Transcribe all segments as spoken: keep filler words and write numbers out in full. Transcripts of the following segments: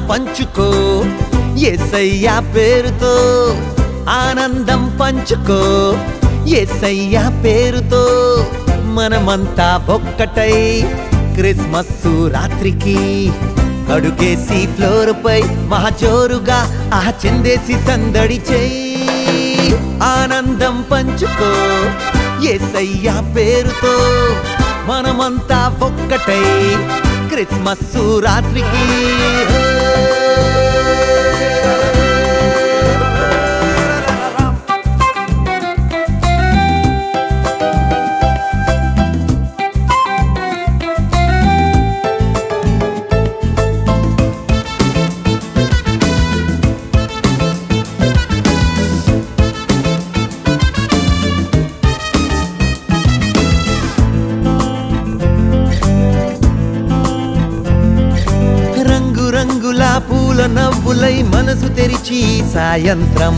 పంచుకో యేసయ్య పేరుతో ఆనందం పంచుకో యేసయ్య పేరుతో మనమంతా ఒక్కటై క్రిస్మస్ రాత్రికి అడుగేసి ఫ్లోర్ పై మహాజోరుగా ఆ చిందేసి సందడి చెయ్యి ఆనందం పంచుకో యేసయ్య పేరుతో మనమంతా ఒక్కటై క్రిస్మస్ రాత్రికి రంగుల పూల నవ్వులై మనసు తెరిచి సాయంత్రం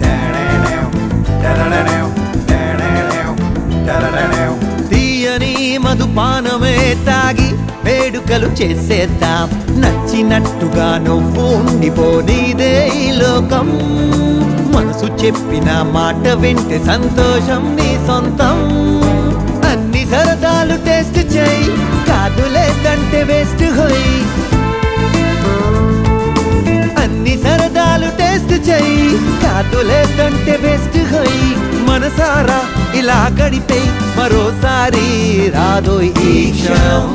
తీయని మధుపానమే తాగి వేడుకలు చేసేద్దాం నచ్చినట్టుగా నువ్వు ఉండిపో నీదే ఈ లోకం మనసు చెప్పిన మాట వింటే సంతోషం నీ సొంతం అన్ని సరదాలు టేస్ట్ చేయి కాదు లేదంటే వేస్ట్ హోయ్ అన్ని సరదాలు టేస్ట్ చెయ్యి కాదు లేదంటే వేస్ట్ హోయ్ మనసారా ఇలా గడిపే మరోసారి రాదో ఈ క్షణం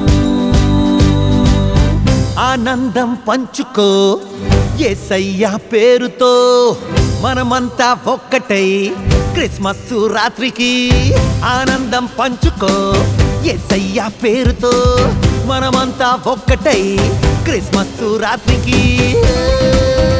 ఆనందం పంచుకో యేసయ్య పేరుతో మనమంతా ఒక్కటై క్రిస్మస్ రాత్రికి ఆనందం పంచుకో యేసయ్య పేరుతో మనమంతా ఒక్కటై క్రిస్మస్ రాత్రికి